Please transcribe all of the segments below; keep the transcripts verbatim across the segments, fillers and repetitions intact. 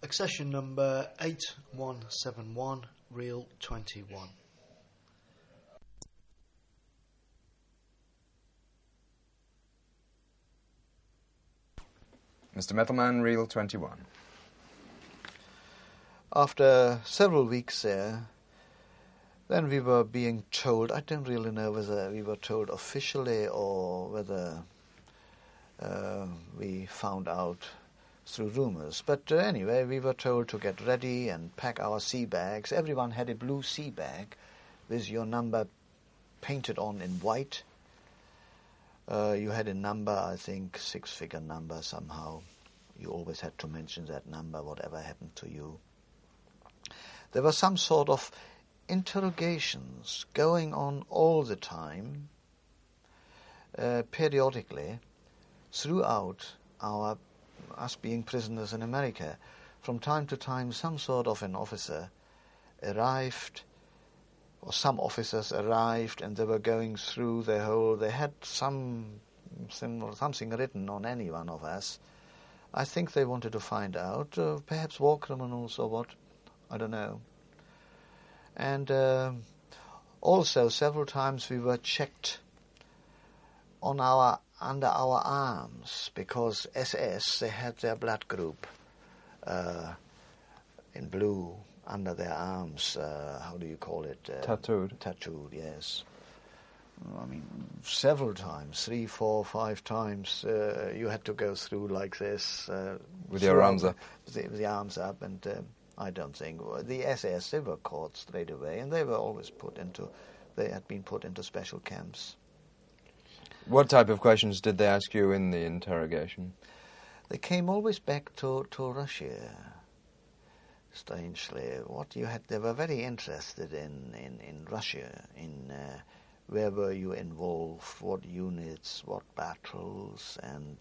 Accession number eight one seven one, reel twenty-one. Mister Metalman, reel twenty-one. After several weeks there, then we were being told, I don't really know whether we were told officially or whether uh, we found out through rumours. But uh, anyway, we were told to get ready and pack our sea bags. Everyone had a blue sea bag with your number painted on in white. Uh, you had a number, I think, six-figure number somehow. You always had to mention that number, whatever happened to you. There were some sort of interrogations going on all the time, uh, periodically, throughout our us being prisoners in America. From time to time, some sort of an officer arrived, or some officers arrived, and they were going through the whole. They had some something written on any one of us. I think they wanted to find out, uh, perhaps war criminals or what, I don't know. And uh, also several times we were checked on our under our arms, because S S, they had their blood group uh, in blue under their arms. Uh, how do you call it? Uh, Tattooed. Tattooed, yes. I mean, several times, three, four, five times, uh, you had to go through like this. Uh, with your arms up. The, with the arms up, and uh, I don't think the S S, they were caught straight away, and they were always put into, they had been put into special camps. What type of questions did they ask you in the interrogation? They came always back to, to Russia, strangely. What you had, they were very interested in, in, in Russia, in uh, where were you involved, what units, what battles, and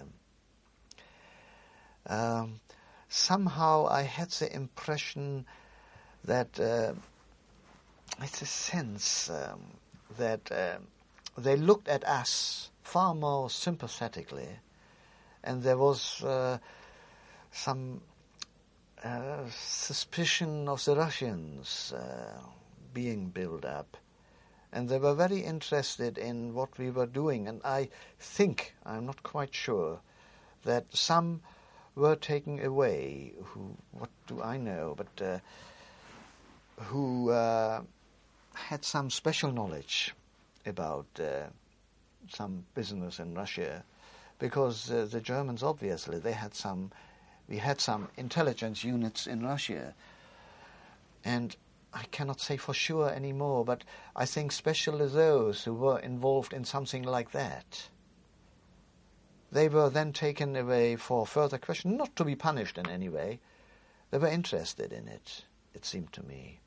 uh, um, somehow I had the impression that uh, it's a sense um, that uh, they looked at us far more sympathetically, and there was uh, some uh, suspicion of the Russians uh, being built up, and they were very interested in what we were doing. And I think, I'm not quite sure, that some were taken away, who, what do I know, but uh, who uh, had some special knowledge about uh, some business in Russia, because uh, the Germans, obviously, they had some, we had some intelligence units in Russia, and I cannot say for sure anymore, but I think especially those who were involved in something like that, they were then taken away for further question, not to be punished in any way. They were interested in it, it seemed to me.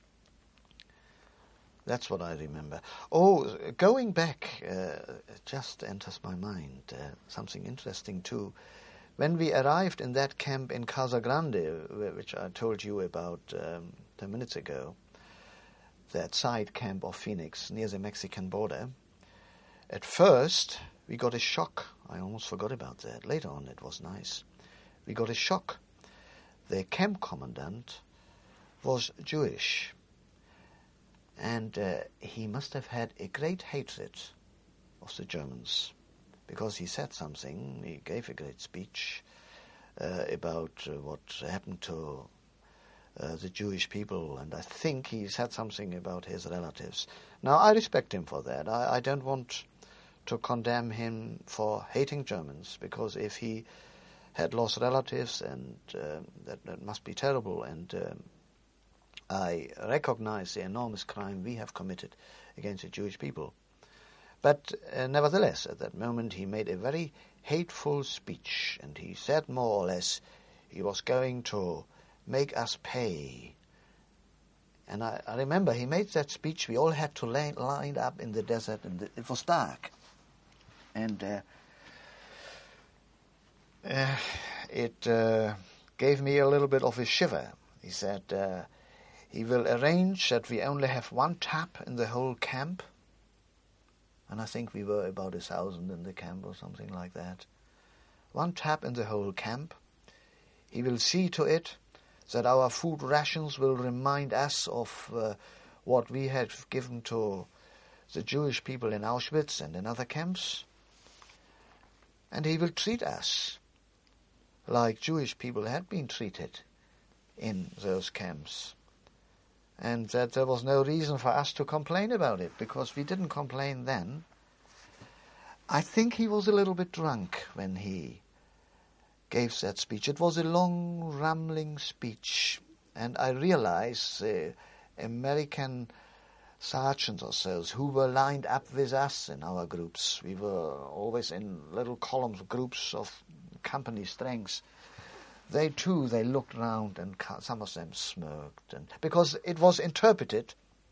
That's what I remember. Oh, going back, uh, it just enters my mind, uh, something interesting too. When we arrived in that camp in Casa Grande, which I told you about um, ten minutes ago, that side camp of Phoenix near the Mexican border, at first we got a shock. I almost forgot about that. Later on it was nice. We got a shock. The camp commandant was Jewish. And uh, he must have had a great hatred of the Germans, because he said something, he gave a great speech uh, about uh, what happened to uh, the Jewish people, and I think he said something about his relatives. Now, I respect him for that. I, I don't want to condemn him for hating Germans, because if he had lost relatives, and uh, that, that must be terrible, and um, I recognize the enormous crime we have committed against the Jewish people. But uh, nevertheless, at that moment he made a very hateful speech, and he said more or less he was going to make us pay. And I, I remember he made that speech, we all had to lay, line up in the desert, and it was dark. And uh, uh, it uh, gave me a little bit of a shiver. He said, uh, he will arrange that we only have one tap in the whole camp. And I think we were about a thousand in the camp or something like that. One tap in the whole camp. He will see to it that our food rations will remind us of uh, what we had given to the Jewish people in Auschwitz and in other camps. And he will treat us like Jewish people had been treated in those camps. And that there was no reason for us to complain about it, because we didn't complain then. I think he was a little bit drunk when he gave that speech. It was a long, rambling speech, and I realized the American sergeants or so who were lined up with us in our groups. We were always in little columns, groups of company strengths. They too, they looked round, and some of them smirked, and because it was interpreted.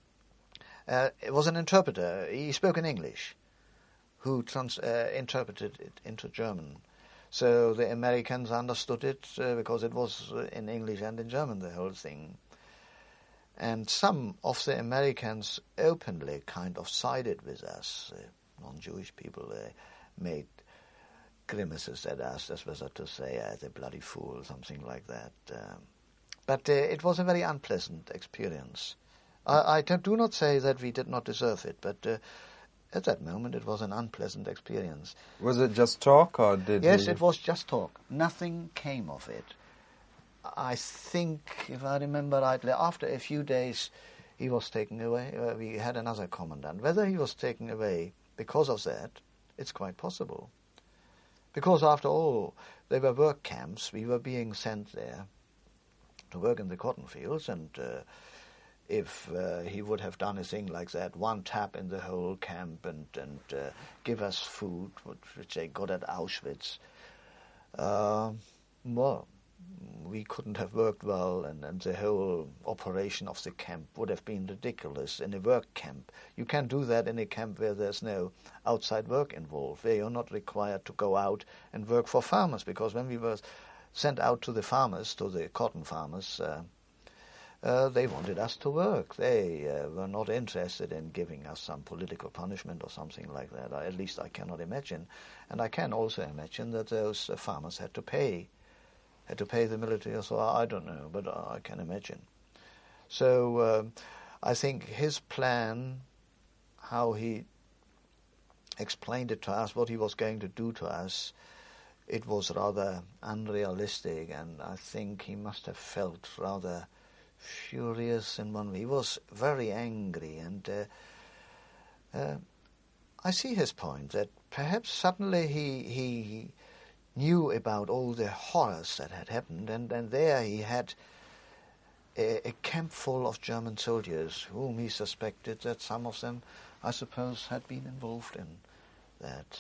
Uh, it was an interpreter. He spoke in English, who trans- uh, interpreted it into German. So the Americans understood it uh, because it was uh, in English and in German, the whole thing. And some of the Americans openly kind of sided with us. Uh, non-Jewish people uh, made grimaces at us, as was to say, uh, the bloody fool, something like that. Um, but uh, it was a very unpleasant experience. I, I do not say that we did not deserve it, but uh, at that moment it was an unpleasant experience. Was it just talk, or did Yes, he... it was just talk. Nothing came of it. I think, if I remember rightly, after a few days he was taken away. Uh, we had another commandant. Whether he was taken away because of that, it's quite possible. Because after all, they were work camps. We were being sent there to work in the cotton fields, and uh, if uh, he would have done a thing like that, one tap in the whole camp and, and uh, give us food, which they got at Auschwitz, uh, well, we couldn't have worked well, and, and the whole operation of the camp would have been ridiculous in a work camp. You can't do that in a camp where there's no outside work involved, where you're not required to go out and work for farmers, because when we were sent out to the farmers, to the cotton farmers, uh, uh, they wanted us to work. They uh, were not interested in giving us some political punishment or something like that. I, at least I cannot imagine. And I can also imagine that those uh, farmers had to pay had to pay the military or so, I don't know, but I can imagine. So uh, I think his plan, how he explained it to us, what he was going to do to us, it was rather unrealistic, and I think he must have felt rather furious in one way. He was very angry, and uh, uh, I see his point, that perhaps suddenly he... he knew about all the horrors that had happened, and, and there he had a, a camp full of German soldiers whom he suspected that some of them, I suppose, had been involved in that.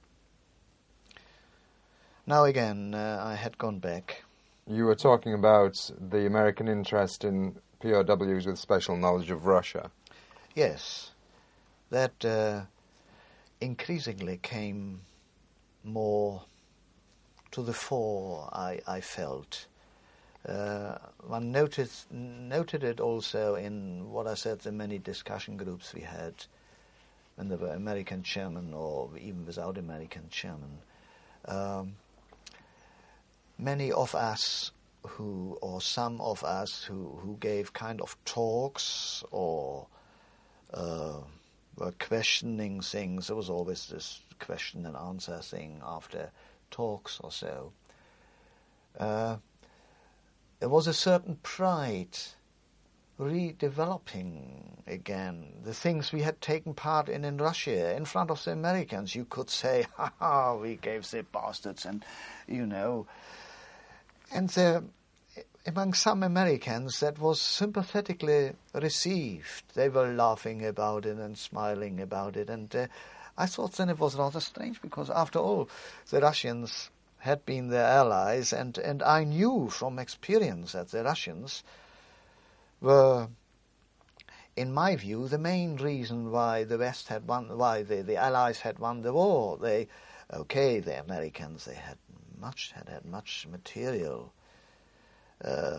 Now again, uh, I had gone back. You were talking about the American interest in P O Ws with special knowledge of Russia. Yes, that uh, increasingly came more to the fore, I, I felt. Uh, one noticed, noted it also in what I said, the many discussion groups we had when there were American chairmen or even without American chairmen. Um, many of us who, or some of us who, who gave kind of talks or uh, were questioning things, there was always this question and answer thing after talks or so. Uh, there was a certain pride redeveloping again. The things we had taken part in in Russia, in front of the Americans, you could say, ha ha, we gave the bastards, and, you know. And there, among some Americans, that was sympathetically received. They were laughing about it and smiling about it, and uh, I thought then it was rather strange, because after all, the Russians had been their allies, and, and I knew from experience that the Russians were, in my view, the main reason why the West had won, why the, the Allies had won the war. They, okay, the Americans, they had much, had had much material uh,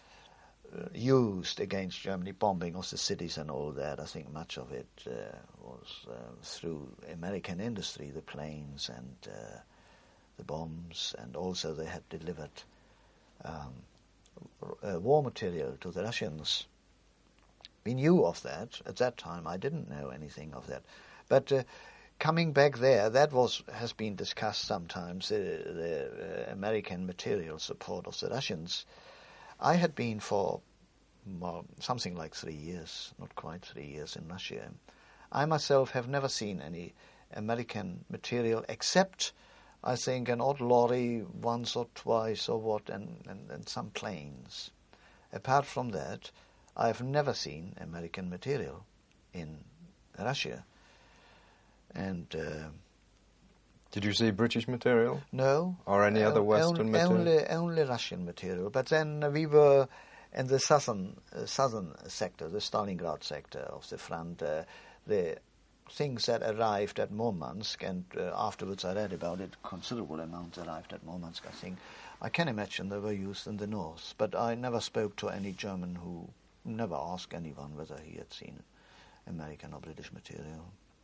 used against Germany, bombing of the cities and all that. I think much of it uh, was uh, through American industry, the planes and uh, the bombs, and also they had delivered um, uh, war material to the Russians. We knew of that at that time. I didn't know anything of that, but uh, coming back there, that was has been discussed sometimes. The, the uh, American material support of the Russians. I had been for well, something like three years, not quite three years in Russia. I myself have never seen any American material except, I think, an odd lorry once or twice or what, and, and, and some planes. Apart from that, I've never seen American material in Russia. And uh, did you see British material? No. Or any other Western only, material? Only, only Russian material. But then we were in the southern uh, southern sector, the Stalingrad sector of the front. Uh, the things that arrived at Murmansk, and uh, afterwards I read about it, considerable amounts arrived at Murmansk, I think. I can imagine they were used in the north. But I never spoke to any German who never asked anyone whether he had seen American or British material.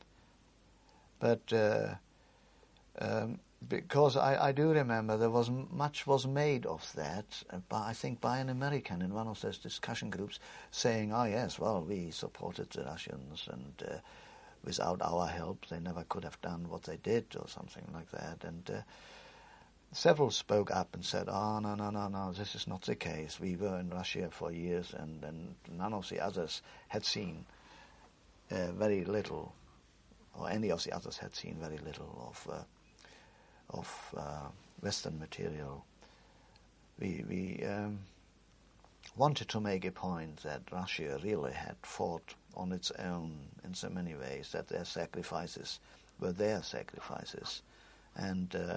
But uh, um, because I, I do remember there was much was made of that, uh, by, I think by an American in one of those discussion groups, saying, "Oh yes, well we supported the Russians, and uh, without our help they never could have done what they did," or something like that. And uh, several spoke up and said, "Oh no no no no, this is not the case. We were in Russia for years, and, and none of the others had seen uh, very little." Or any of the others had seen very little of uh, of uh, Western material. We we um, wanted to make a point that Russia really had fought on its own in so many ways, that their sacrifices were their sacrifices, and uh,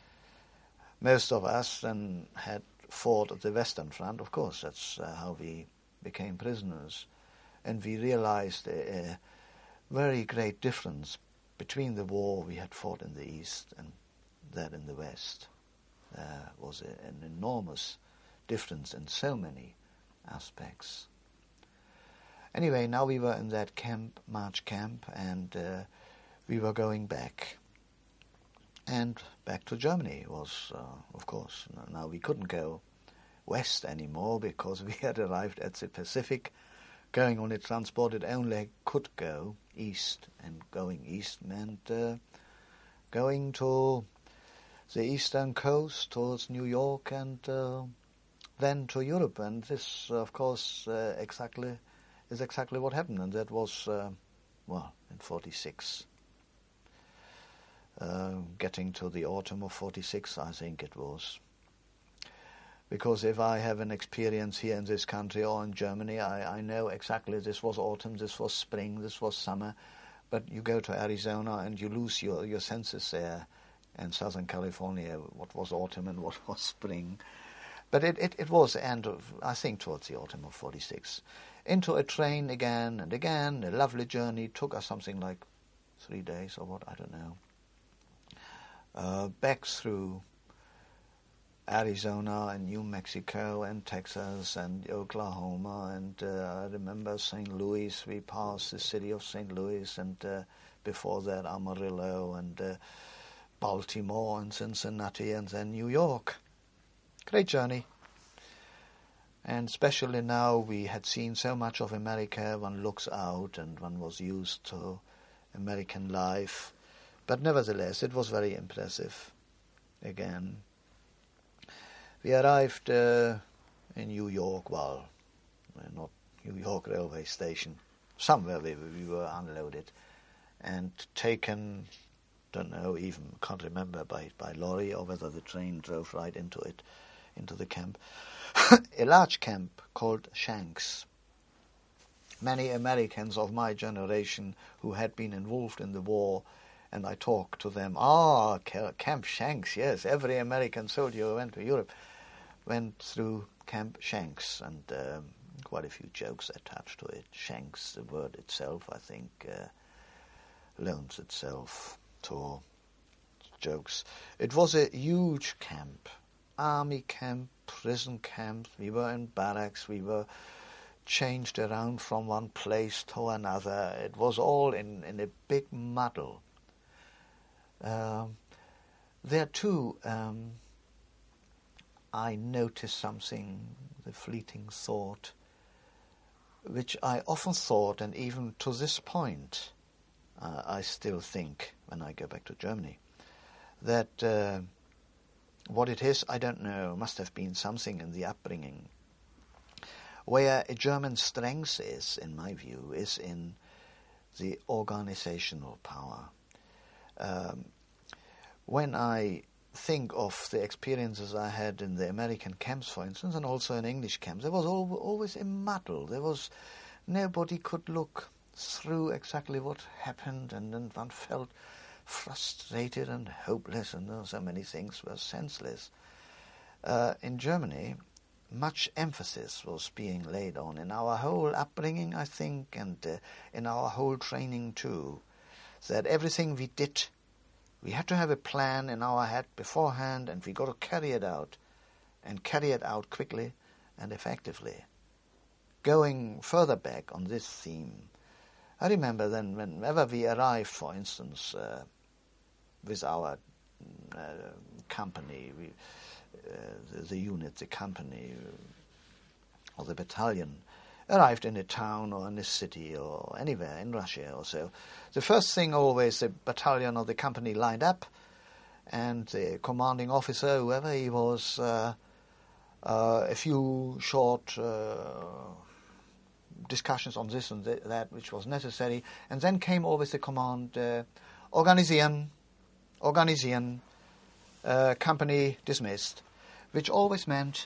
most of us then had fought at the Western Front. Of course, that's uh, how we became prisoners, and we realized. Uh, very great difference between the war we had fought in the East and that in the West. There was a, an enormous difference in so many aspects. Anyway, now we were in that camp, March camp, and uh, we were going back. And back to Germany was, uh, of course, now we couldn't go west anymore because we had arrived at the Pacific. Going on a transport, it only could go east, and going east meant uh, going to the eastern coast towards New York, and uh, then to Europe. And this, of course, uh, exactly is exactly what happened, and that was uh, well in forty-six. Uh, getting to the autumn of forty-six, I think it was. Because if I have an experience here in this country or in Germany, I, I know exactly this was autumn, this was spring, this was summer. But you go to Arizona and you lose your, your senses there. In Southern California, what was autumn and what was spring. But it, it, it was the end of, I think, towards the autumn of forty-six. Into a train again and again, a lovely journey, took us something like three days or what, I don't know. Uh, back through Arizona and New Mexico and Texas and Oklahoma, and uh, I remember Saint Louis. We passed the city of Saint Louis, and uh, before that Amarillo, and uh, Baltimore and Cincinnati, and then New York. Great journey. And especially now we had seen so much of America, one looks out and one was used to American life. But nevertheless, it was very impressive again. We arrived uh, in New York, well, not New York railway station, somewhere we, we were unloaded and taken, don't know, even can't remember, by, by lorry, or whether the train drove right into it, into the camp. A large camp called Shanks. Many Americans of my generation who had been involved in the war, and I talked to them, ah, Camp Shanks, yes, every American soldier who went to Europe went through Camp Shanks, and um, quite a few jokes attached to it. Shanks, the word itself, I think, uh, loans itself to jokes. It was a huge camp, army camp, prison camp. We were in barracks, we were changed around from one place to another. It was all in, in a big muddle. Um, there too, um, I noticed something, the fleeting thought, which I often thought, and even to this point, uh, I still think when I go back to Germany, that uh, what it is, I don't know, must have been something in the upbringing. Where a German strength is, in my view, is in the organizational power. Um, when I think of the experiences I had in the American camps, for instance, and also in English camps, there was al- always a muddle. There was nobody could look through exactly what happened, and then one felt frustrated and hopeless, and oh, so many things were senseless. Uh, in Germany, much emphasis was being laid on in our whole upbringing, I think, and uh, in our whole training too, that everything we did, we had to have a plan in our head beforehand, and we got to carry it out, and carry it out quickly and effectively. Going further back on this theme, I remember then whenever we arrived, for instance, uh, with our uh, company, we, uh, the, the unit, the company, or the battalion, arrived in a town or in a city or anywhere in Russia or so, the first thing always the battalion or the company lined up, and the commanding officer, whoever he was, uh, uh, a few short uh, discussions on this and th- that which was necessary, and then came always the command, uh, organisieren, organisieren, uh, company dismissed, which always meant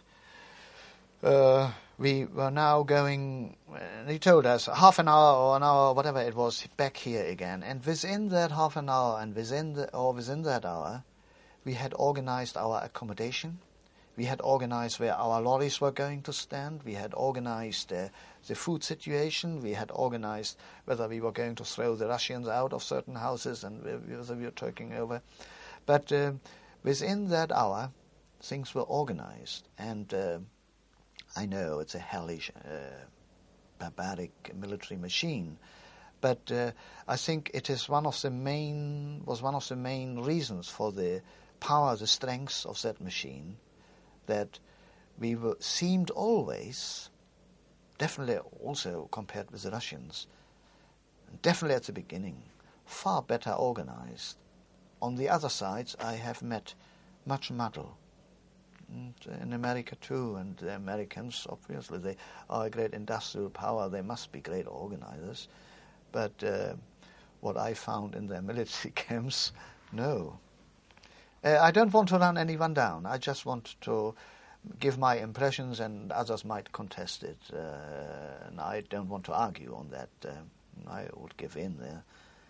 uh, we were now going, uh, he told us, half an hour or an hour, whatever it was, back here again. And within that half an hour and within the, or within that hour, we had organized our accommodation. We had organized where our lorries were going to stand. We had organized uh, the food situation. We had organized whether we were going to throw the Russians out of certain houses and whether we were taking over. But uh, within that hour, things were organized. And uh, I know it's a hellish, uh, barbaric military machine, but uh, I think it is one of the main was one of the main reasons for the power, the strength of that machine, that we were, seemed always, definitely also compared with the Russians, definitely at the beginning, far better organized. On the other sides, I have met much muddle. And in America too, and the Americans, obviously, they are a great industrial power. They must be great organizers. But uh, what I found in their military camps, no. Uh, I don't want to run anyone down. I just want to give my impressions, and others might contest it. Uh, and I don't want to argue on that. Uh, I would give in there.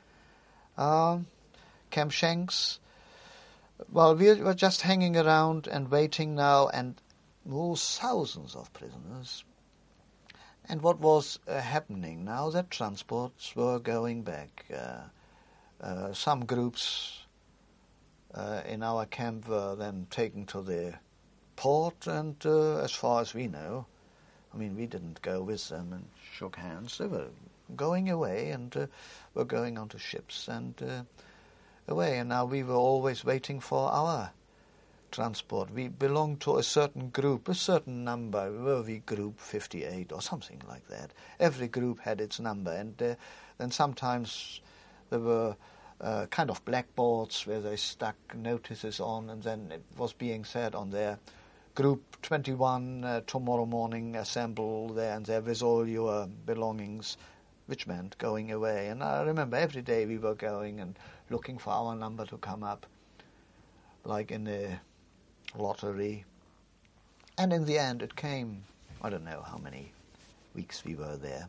Um, Camp Shanks. Well, we were just hanging around and waiting now, and oh, thousands of prisoners. And what was uh, happening now, that transports were going back. Uh, uh, some groups uh, in our camp were then taken to the port, and uh, as far as we know, I mean, we didn't go with them and shook hands. They were going away and uh, were going onto ships and uh, away, and now we were always waiting for our transport. We belonged to a certain group, a certain number. Were we group fifty-eight or something like that? Every group had its number, and uh, then sometimes there were uh, kind of blackboards where they stuck notices on, and then it was being said on there, group twenty-one, uh, tomorrow morning assemble there and there with all your belongings, which meant going away. And I remember every day we were going and looking for our number to come up, like in a lottery. And in the end it came. I don't know how many weeks we were there.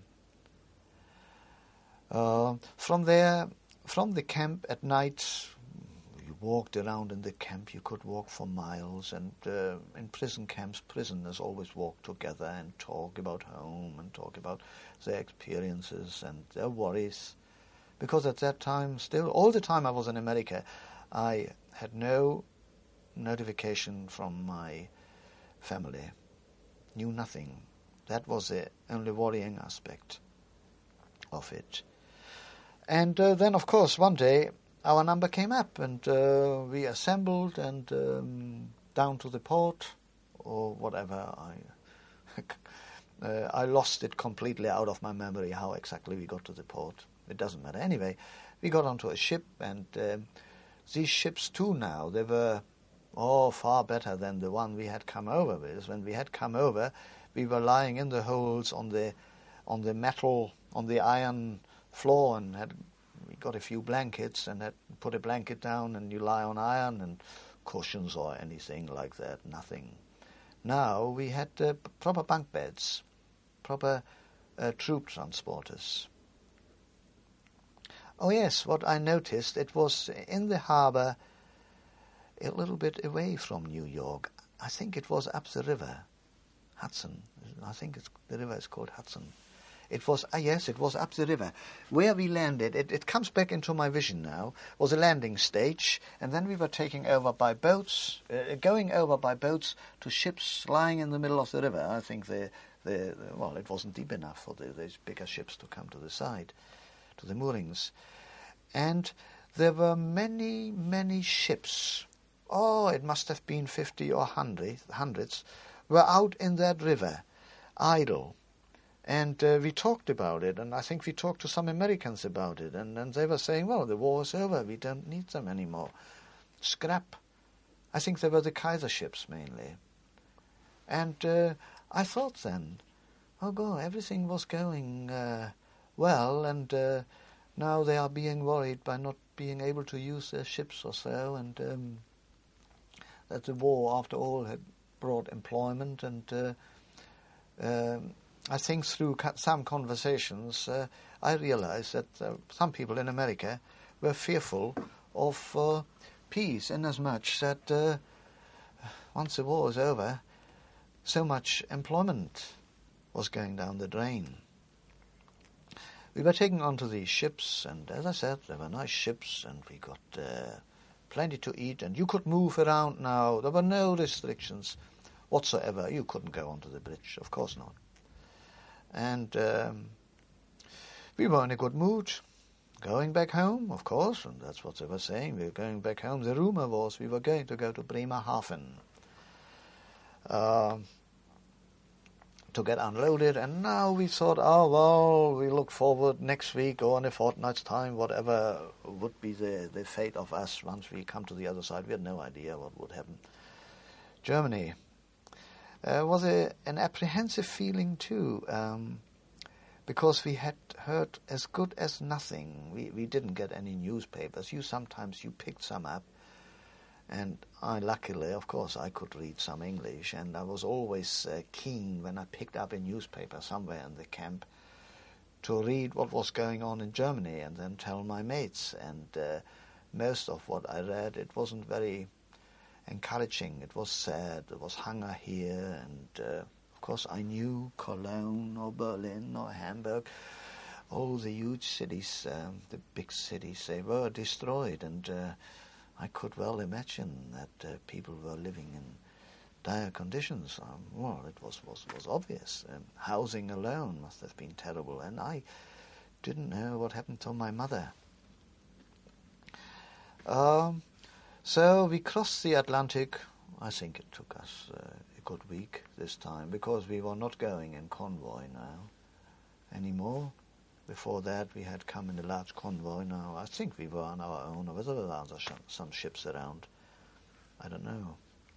Uh, from there, from the camp at night, you walked around in the camp. You could walk for miles, and uh, in prison camps, prisoners always walk together and talk about home and talk about their experiences and their worries. Because at that time, still, all the time I was in America, I had no notification from my family. Knew nothing. That was the only worrying aspect of it. And uh, then, of course, one day our number came up, and uh, we assembled and um, down to the port, or whatever. I uh, I lost it completely out of my memory how exactly we got to the port. It doesn't matter. Anyway, we got onto a ship, and um, these ships too now, they were oh far better than the one we had come over with. When we had come over, we were lying in the holds on the on the metal, on the iron floor, and had we got a few blankets and had put a blanket down, and you lie on iron and cushions or anything like that, nothing. Now we had uh, proper bunk beds, proper uh, troop transporters. Oh yes, what I noticed, it was in the harbour a little bit away from New York. I think it was up the river, Hudson. I think it's, the river is called Hudson. It was, ah, yes, it was up the river. Where we landed, it, it comes back into my vision now, was a landing stage, and then we were taking over by boats, uh, going over by boats to ships lying in the middle of the river. I think the, the, the well, it wasn't deep enough for the, those bigger ships to come to the side, to the moorings. And there were many, many ships, oh, it must have been fifty or hundred, hundreds, were out in that river, idle. And uh, we talked about it, and I think we talked to some Americans about it, and, and they were saying, well, the war is over, we don't need them anymore. Scrap. I think they were the Kaiser ships mainly. And uh, I thought then, oh God, everything was going uh, well, and uh, now they are being worried by not being able to use their ships or so, and um, that the war, after all, had brought employment, and uh, um, I think through some conversations, uh, I realized that uh, some people in America were fearful of uh, peace, inasmuch that uh, once the war was over, so much employment was going down the drain. We were taken onto these ships, and as I said, they were nice ships, and we got uh, plenty to eat, and you could move around now. There were no restrictions whatsoever. You couldn't go onto the bridge, of course not. And um, we were in a good mood, going back home, of course, and that's what they were saying. We were going back home. The rumor was we were going to go to Bremerhaven uh, to get unloaded, and now we thought, oh, well, we look forward next week or in a fortnight's time, whatever would be the, the fate of us once we come to the other side. We had no idea what would happen. Germany. Uh, was a, an apprehensive feeling too, um, because we had heard as good as nothing. We we didn't get any newspapers. You sometimes you picked some up, and I luckily, of course, I could read some English, and I was always uh, keen when I picked up a newspaper somewhere in the camp to read what was going on in Germany and then tell my mates. And uh, most of what I read, it wasn't very encouraging. It was sad. There was hunger here, and uh, of course I knew Cologne or Berlin or Hamburg, all the huge cities, um, the big cities, they were destroyed, and uh, I could well imagine that uh, people were living in dire conditions. Um, well, it was, was, was obvious. Um, housing alone must have been terrible, and I didn't know what happened to my mother. Um, So we crossed the Atlantic. I think it took us uh, a good week this time, because we were not going in convoy now anymore. Before that we had come in a large convoy. Now I think we were on our own, or whether there were other sh- some ships around. I don't know.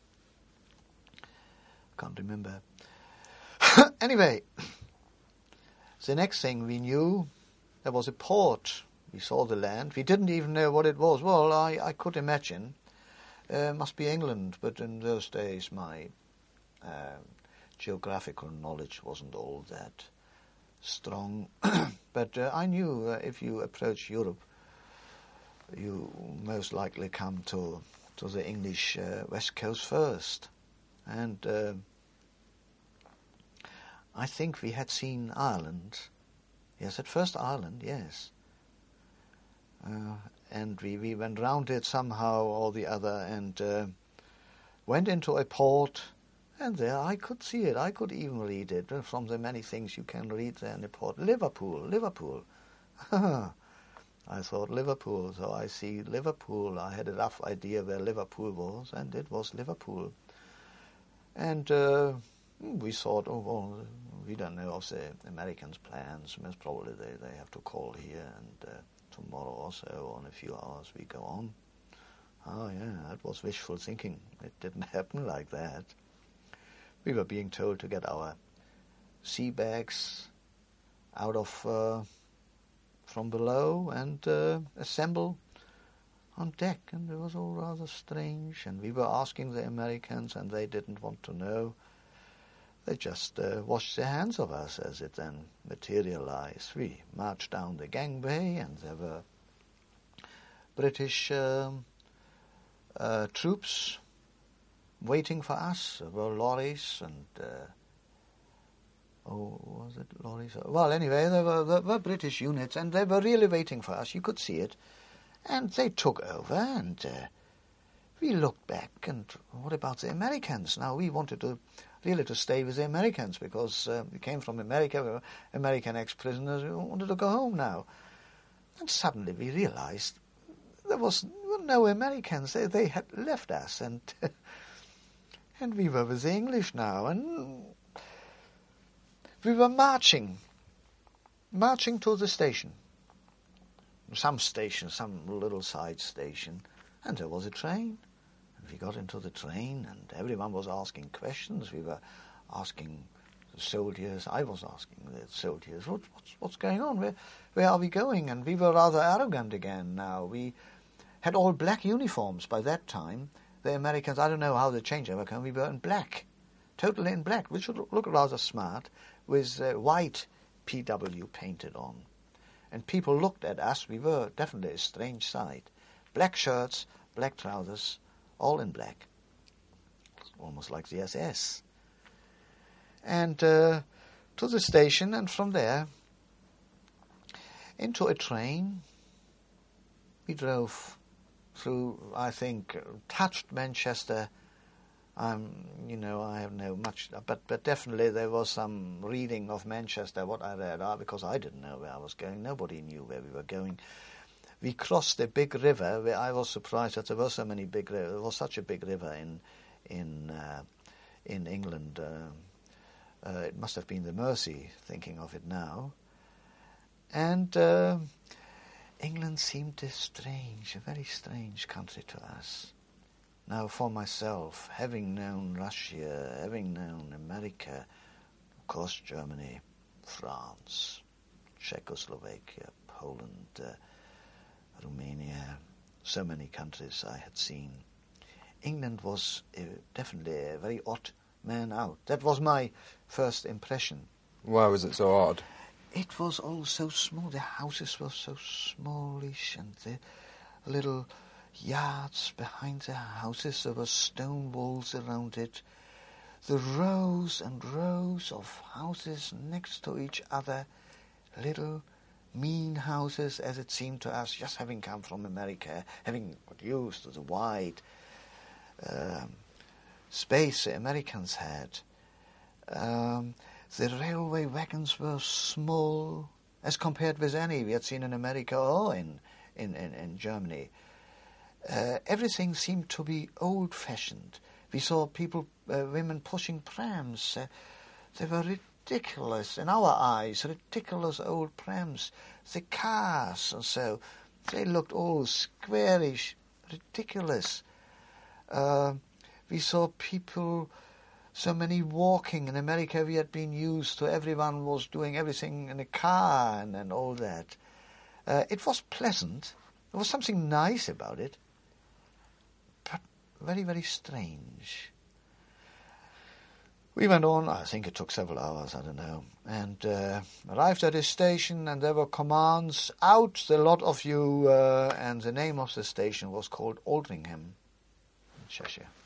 Can't remember. Anyway, the next thing we knew, there was a port. We saw the land. We didn't even know what it was. Well, I, I could imagine. Uh, must be England, but in those days my uh, geographical knowledge wasn't all that strong. But uh, I knew uh, if you approach Europe, you most likely come to to the English uh, west coast first. And uh, I think we had seen Ireland. Yes, at first Ireland, yes. Uh, and we, we went round it somehow or the other, and uh, went into a port, and there I could see it. I could even read it from the many things you can read there in the port. Liverpool, Liverpool. I thought Liverpool, so I see Liverpool. I had a rough idea where Liverpool was, and it was Liverpool. And uh, we thought, oh, well, we don't know of the Americans' plans. Most probably they, they have to call here, and uh, tomorrow or so, or in a few hours, we go on. Oh, yeah, that was wishful thinking. It didn't happen like that. We were being told to get our sea bags out of uh, from below and uh, assemble on deck, and it was all rather strange. And we were asking the Americans, and they didn't want to know. They just uh, washed their hands of us as it then materialized. We marched down the gangway, and there were British um, uh, troops waiting for us. There were lorries and... Uh, Oh, was it lorries? Well, anyway, there were, there were British units, and they were really waiting for us. You could see it. And they took over, and uh, we looked back, and what about the Americans? Now, we wanted to really to stay with the Americans, because uh, we came from America, we were American ex-prisoners, we wanted to go home now. And suddenly we realized there was no Americans. They, they had left us, and, and we were with the English now, and... We were marching, marching to the station, some station, some little side station, and there was a train. And we got into the train, and everyone was asking questions. We were asking the soldiers, I was asking the soldiers, what, what's, what's going on? Where, where are we going? And we were rather arrogant again now. We had all black uniforms by that time. The Americans, I don't know how they changed it, we were in black, totally in black, which would look rather smart, with uh, white P W painted on. And people looked at us. We were definitely a strange sight. Black shirts, black trousers, all in black. Almost like the S S. And uh, to the station, and from there into a train. We drove through, I think, touched Manchester. Um, you know, I have no much, but but definitely there was some reading of Manchester, what I read, uh, because I didn't know where I was going. Nobody knew where we were going. We crossed a big river, where I was surprised that there were so many big rivers. There was such a big river in in uh, in England. Uh, uh, it must have been the Mersey, thinking of it now. And uh, England seemed a strange, a very strange country to us. Now, for myself, having known Russia, having known America, of course, Germany, France, Czechoslovakia, Poland, uh, Romania, so many countries I had seen. England was uh, definitely a very odd man out. That was my first impression. Why was it so odd? It was all so small. The houses were so smallish, and the little yards behind the houses, there were stone walls around it. The rows and rows of houses next to each other, little mean houses, as it seemed to us, just having come from America, having got used to the wide um, space the Americans had. Um, the railway wagons were small as compared with any we had seen in America or in, in, in, in Germany. Uh, everything seemed to be old-fashioned. We saw people, uh, women pushing prams. Uh, they were ridiculous, in our eyes, ridiculous old prams. The cars and so, they looked all squarish, ridiculous. Uh, we saw people, so many walking. In America we had been used to everyone was doing everything in a car and, and all that. Uh, it was pleasant. There was something nice about it. But very, very strange. We went on, I think it took several hours, I don't know, and uh, arrived at a station, and there were commands, out the lot of you, uh, and the name of the station was called Aldringham in Cheshire.